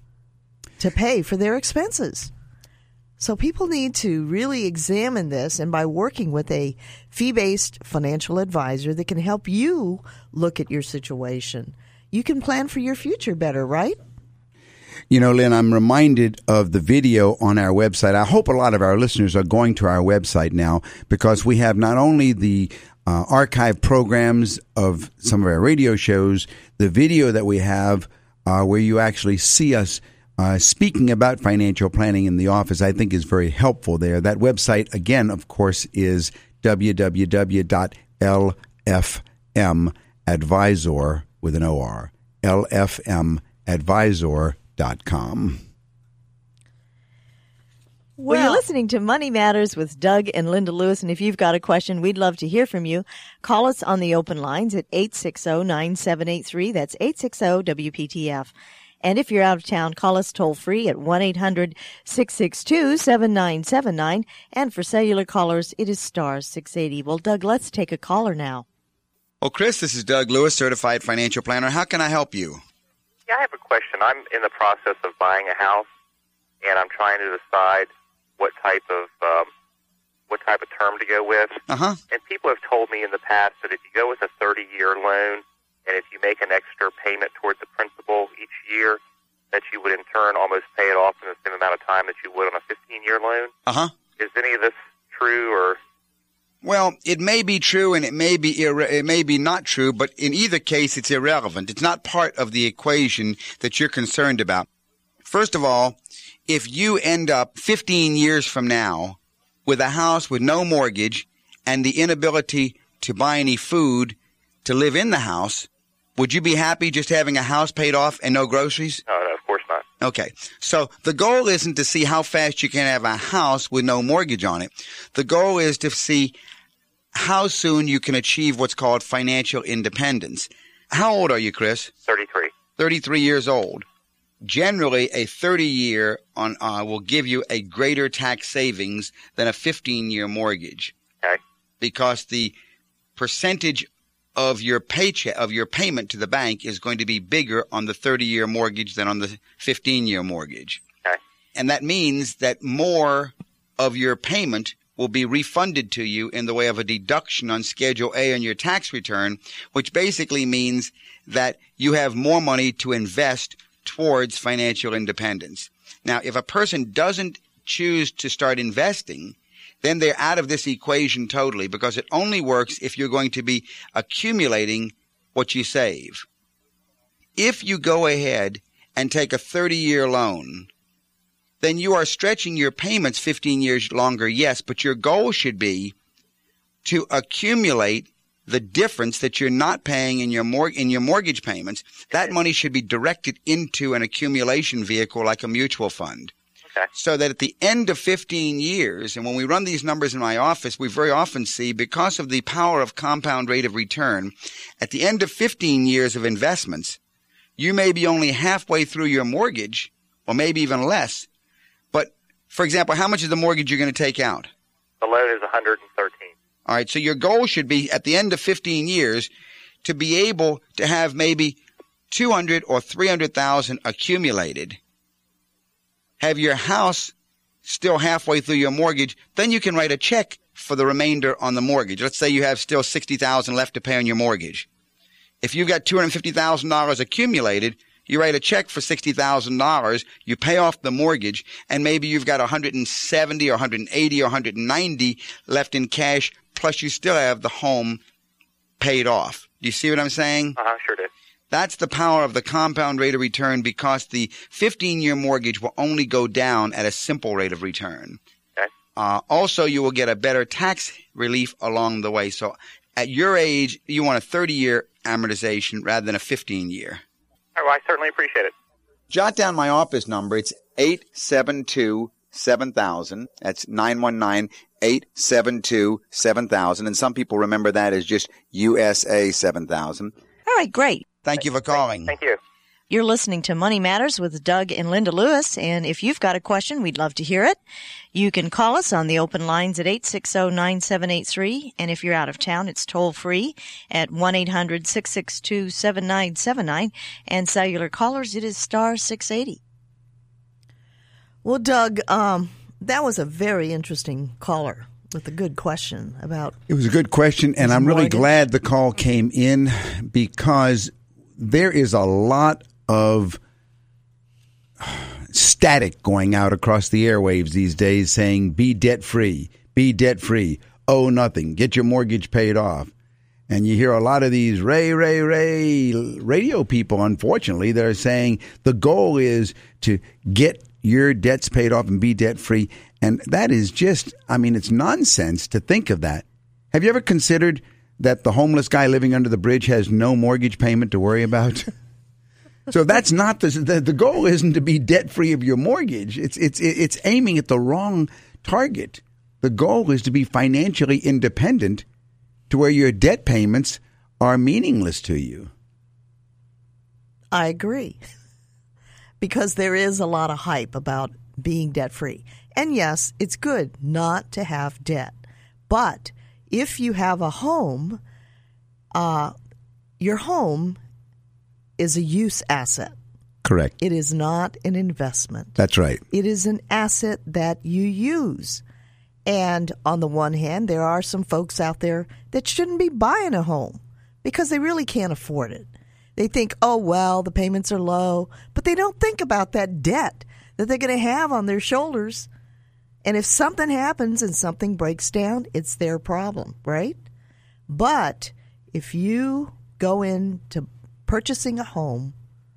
to pay for their expenses. So people need to really examine this, and by working with a fee-based financial advisor that can help you look at your situation, you can plan for your future better, right? You know, Lynn, I'm reminded of the video on our website. I hope a lot of our listeners are going to our website now, because we have not only the uh, archive programs of some of our radio shows, the video that we have uh, where you actually see us uh, speaking about financial planning in the office, I think is very helpful there. That website, again, of course, is w w w dot l f m advisor with an O R, L F M advisor dot com. Well, you're listening to Money Matters with Doug and Linda Lewis, and if you've got a question, we'd love to hear from you. Call us on the open lines at eight six zero, nine seven eight three. That's eight six zero W P T F. And if you're out of town, call us toll-free at one eight hundred, six six two, seven nine seven nine. And for cellular callers, it is star six eighty. Well, Doug, let's take a caller now. Well, Chris, this is Doug Lewis, Certified Financial Planner. How can I help you? Yeah, I have a question. I'm in the process of buying a house, and I'm trying to decide what type of um, what type of term to go with. Uh-huh. And people have told me in the past that if you go with a thirty-year loan, and if you make an extra payment towards the principal each year, that you would in turn almost pay it off in the same amount of time that you would on a fifteen-year loan. Uh-huh. Is any of this true, or? Well, it may be true and it may be irre- it may be not true, but in either case, it's irrelevant. It's not part of the equation that you're concerned about. First of all, if you end up fifteen years from now with a house with no mortgage and the inability to buy any food to live in the house, would you be happy just having a house paid off and no groceries? No, no, of course not. Okay. So the goal isn't to see how fast you can have a house with no mortgage on it. The goal is to see how soon you can achieve what's called financial independence. How old are you, Chris? thirty-three. thirty-three years old. Generally, a thirty-year on uh, will give you a greater tax savings than a fifteen-year mortgage. Okay. Because the percentage of your paycheck, of your payment to the bank is going to be bigger on the thirty-year mortgage than on the fifteen-year mortgage. Okay. And that means that more of your payment will be refunded to you in the way of a deduction on Schedule A on your tax return, which basically means that you have more money to invest towards financial independence. Now, if a person doesn't choose to start investing, then they're out of this equation totally, because it only works if you're going to be accumulating what you save. If you go ahead and take a thirty-year loan, then you are stretching your payments fifteen years longer, yes, but your goal should be to accumulate the difference that you're not paying in your mor- in your mortgage payments. That money should be directed into an accumulation vehicle like a mutual fund. Okay. So that at the end of fifteen years, and when we run these numbers in my office, we very often see, because of the power of compound rate of return, at the end of fifteen years of investments, you may be only halfway through your mortgage, or maybe even less. But, for example, how much is the mortgage you're going to take out? The loan is one hundred thirteen. All right. So your goal should be at the end of fifteen years to be able to have maybe two hundred or three hundred thousand accumulated. Have your house still halfway through your mortgage. Then you can write a check for the remainder on the mortgage. Let's say you have still sixty thousand left to pay on your mortgage. If you've got two hundred fifty thousand dollars accumulated, you write a check for sixty thousand dollars, you pay off the mortgage, and maybe you've got one hundred seventy or one hundred eighty or one hundred ninety left in cash, plus you still have the home paid off. Do you see what I'm saying? Uh-huh, sure did. That's the power of the compound rate of return, because the fifteen-year mortgage will only go down at a simple rate of return. Okay. Uh, also, you will get a better tax relief along the way. So at your age, you want a thirty-year amortization rather than a fifteen-year. All right, well, I certainly appreciate it. Jot down my office number. It's eight seven two, seven thousand. That's nine one nine, eight seven two, seven thousand. And some people remember that as just U S A seven thousand. All right, great. Thank you for calling. Thank you. You're listening to Money Matters with Doug and Linda Lewis, and if you've got a question, we'd love to hear it. You can call us on the open lines at eight six zero, nine seven eight three, and if you're out of town, it's toll-free at one eight hundred, six six two, seven nine seven nine, and cellular callers, it is star six eighty. Well, Doug, um, that was a very interesting caller with a good question about... It was a good question, and I'm really mortgage. glad the call came in, because there is a lot of static going out across the airwaves these days saying, be debt-free, be debt-free, owe nothing, get your mortgage paid off. And you hear a lot of these Ray, Ray, Ray radio people, unfortunately, that are saying the goal is to get your debts paid off and be debt-free. And that is just, I mean, it's nonsense to think of that. Have you ever considered that the homeless guy living under the bridge has no mortgage payment to worry about? So that's not the, the the goal isn't to be debt free of your mortgage. It's it's it's aiming at the wrong target. The goal is to be financially independent, to where your debt payments are meaningless to you. I agree. Because there is a lot of hype about being debt free. And yes, it's good not to have debt. But if you have a home, uh, your home is a use asset. Correct. It is not an investment. That's right. It is an asset that you use. And on the one hand, there are some folks out there that shouldn't be buying a home because they really can't afford it. They think, oh, well, the payments are low, but they don't think about that debt that they're going to have on their shoulders. And if something happens and something breaks down, it's their problem, right? But if you go into purchasing a home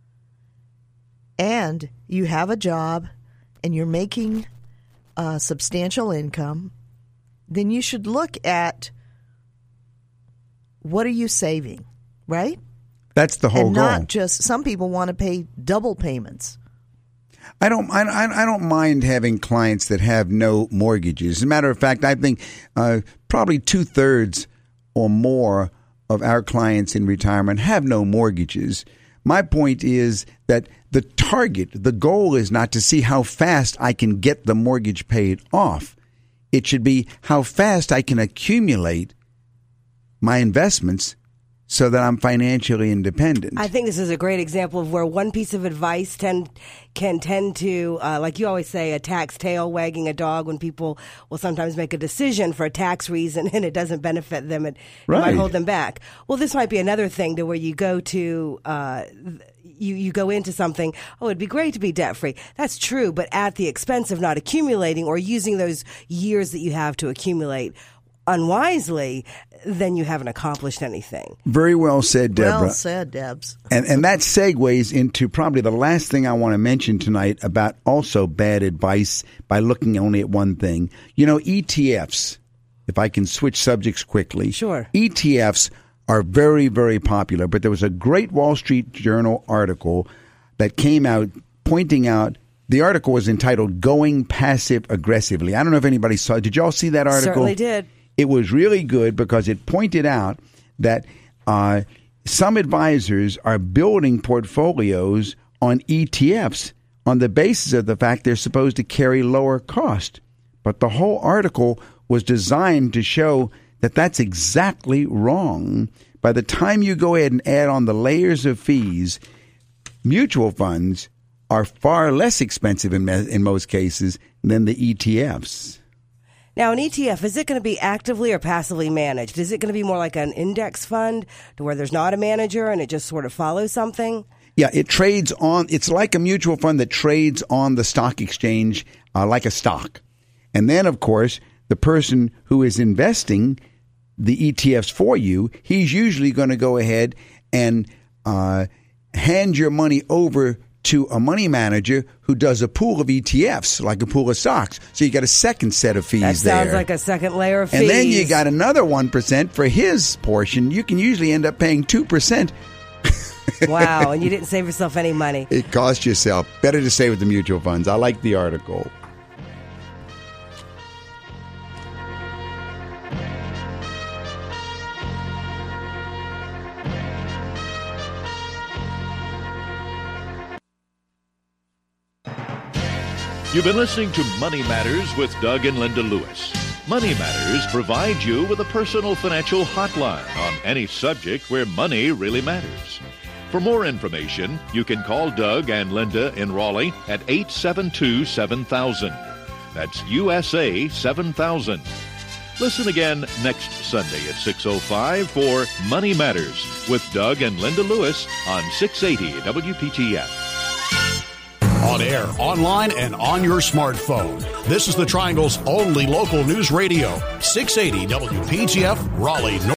and you have a job and you're making a substantial income, then you should look at what are you saving, right? That's the whole and goal. Not just, some people want to pay double payments. I don't. I, I don't mind having clients that have no mortgages. As a matter of fact, I think uh, probably two thirds or more of our clients in retirement have no mortgages. My point is that the target, the goal, is not to see how fast I can get the mortgage paid off. It should be how fast I can accumulate my investments so that I'm financially independent. I think this is a great example of where one piece of advice tend, can tend to, uh, like you always say, a tax tail wagging a dog, when people will sometimes make a decision for a tax reason and it doesn't benefit them. It, right. it might hold them back. Well, this might be another thing to where you go to, uh, you, you go into something, oh, it'd be great to be debt free. That's true, but at the expense of not accumulating or using those years that you have to accumulate unwisely, then you haven't accomplished anything. Very well said, Deborah. Well said, Debs. And and that segues into probably the last thing I want to mention tonight about also bad advice by looking only at one thing. You know, E T Fs, if I can switch subjects quickly. Sure. E T Fs are very, very popular, but there was a great Wall Street Journal article that came out pointing out, the article was entitled Going Passive Aggressively. I don't know if anybody saw it. Did y'all see that article? Certainly did. It was really good because it pointed out that uh, some advisors are building portfolios on E T Fs on the basis of the fact they're supposed to carry lower cost. But the whole article was designed to show that that's exactly wrong. By the time you go ahead and add on the layers of fees, mutual funds are far less expensive in, in most cases than the E T Fs. Now, an E T F, is it going to be actively or passively managed? Is it going to be more like an index fund to where there's not a manager and it just sort of follows something? Yeah, it trades on, it's like a mutual fund that trades on the stock exchange uh, like a stock. And then, of course, the person who is investing the E T Fs for you, he's usually going to go ahead and uh, hand your money over to a money manager who does a pool of E T Fs, like a pool of stocks. So you got a second set of fees there. That sounds like a second layer of fees. And then you got another one percent for his portion. You can usually end up paying two percent. Wow, and you didn't save yourself any money. It cost yourself. Better to stay with the mutual funds. I like the article. You've been listening to Money Matters with Doug and Linda Lewis. Money Matters provides you with a personal financial hotline on any subject where money really matters. For more information, you can call Doug and Linda in Raleigh at eight seven two, seven thousand. That's U S A seven thousand. Listen again next Sunday at six oh five for Money Matters with Doug and Linda Lewis on six eighty W P T F. On air, online, and on your smartphone. This is the Triangle's only local news radio, six eighty W P T F, Raleigh, North.